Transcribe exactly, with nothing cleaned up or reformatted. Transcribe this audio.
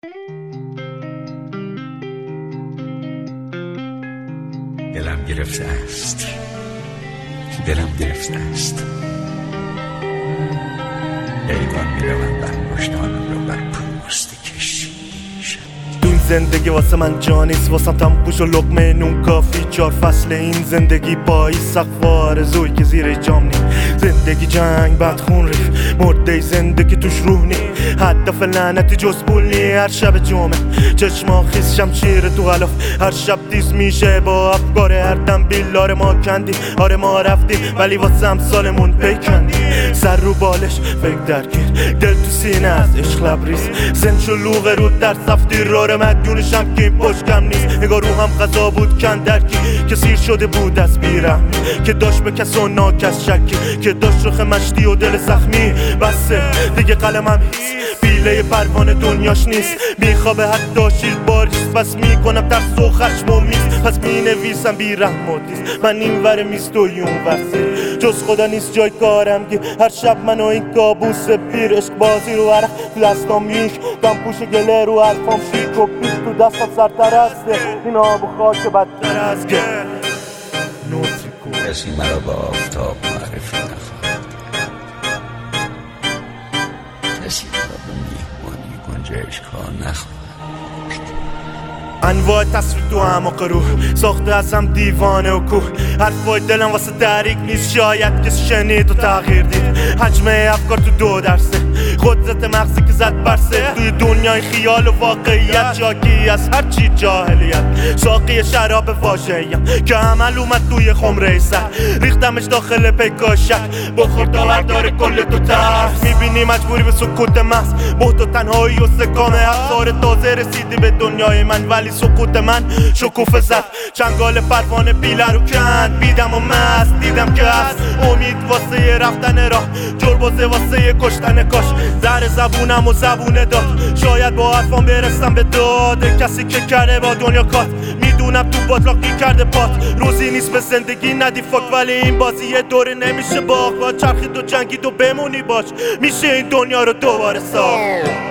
دلم گرفته است، دلم گرفته است. ایوان میروم بر مشتانم رو بر پوست کشی. این زندگی واسه من جانیست، واسم تم پوش و لقمه نون کافی. چار فصل این زندگی پایی سقف آرزوی که زیر جام نی. زندگی جنگ بعد خون ریخ، مرده زندگی توش روح نی. هدف لعنتی جز پول نی. هر شب جمعه چشما خیس شمشیر تو غلاف، هر شب دیس میشه با افکار هر دم بیلار ما کندی. آره ما رفتیم ولی واسه امسالمون پیکندی. سر رو بالش فکر درگیر، دل تو سینه از عشق لبریز. زن شلوغ رو در سفتی راره مدیونشم که این پشکم نیست. نگاه رو هم غذا بود کندرکی که سیر شده بود از بیرم، که داشت به کس و ناکس شکی، که داشت رخ مشتی و دل زخمی. بسه دیگه قلمم هیست، پیله پروانه دنیاش نیست. میخوابه حتی شیر باریست، پس میکنم ترس و خشم و میز. پس مینویسم بی رحم و دیست، من این ور میست و اون ورسه. جز خدا نیست جای کارم گیر، هر شب من و این کابوس پیر. عشق بازی رو عرق تو دستام میش، دم پوش گله رو حرفام شیک و پیش. تو دستم سرتر ازده این آب و خاک بدتر از گه. نوتی کن کسی مرا با آفتاب معرفی نخواهد، کسی مرا به میهمانی گنجشک‌ها نخواهد. انواع تصویر تو اعماق روح، ساخته ازم دیوانه و کوه. حرفای دلم واسه تحریک نیست، شاید کسی شنید و تغییر دید. حجم افکار تو دو درسه، قدرت مغزی که زد برسه. توی دنیای خیال و واقعیت، شاکی از هرچی جاهلیت. ساقی شراب واژه‌ایم که عمل اومد توی خمره سر، ریختمش داخل پیکاشک. بخور داور داره کل تو ترس، میبینی مجبوری به سکوت محض. بهت و تنهایی و سکام افکار تازه رسیدی به دنیای من، ولی سکوت من شکوفه زد. چنگال پروانه پیله رو کند، بیدم و مست دیدم که هست امید واسه رفتن راه، جربازه واسه کشتن کاش. در زبونم و زبونه داد، شاید با حرفام برسم به داد کسی که کرده با دنیا کات. میدونم تو باطلاقی کرده پات، روزی نیست به زندگی ندی فاک. ولی این بازی یه دوره نمیشه باخت، با چرخید و جنگید و بمونی باش. میشه این دنیا رو دوباره ساخت.